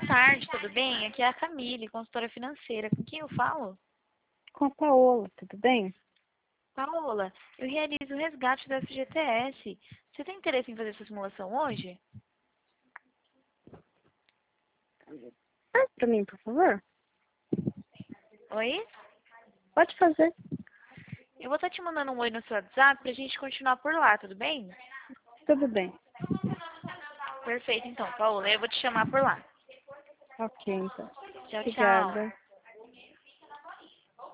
tarde, tudo bem? Aqui é a Camille, consultora financeira. Com quem eu falo? Com a Paola, tudo bem? Paola, eu realizo o resgate da FGTS. Você tem interesse em fazer essa simulação hoje? Faz pra mim, por favor. Oi? Pode fazer. Eu vou estar te mandando um oi no seu WhatsApp pra gente continuar por lá, tudo bem? Tudo bem. Perfeito, então, Paola, eu vou te chamar por lá. Ok, então. Tchau, tchau. Obrigada.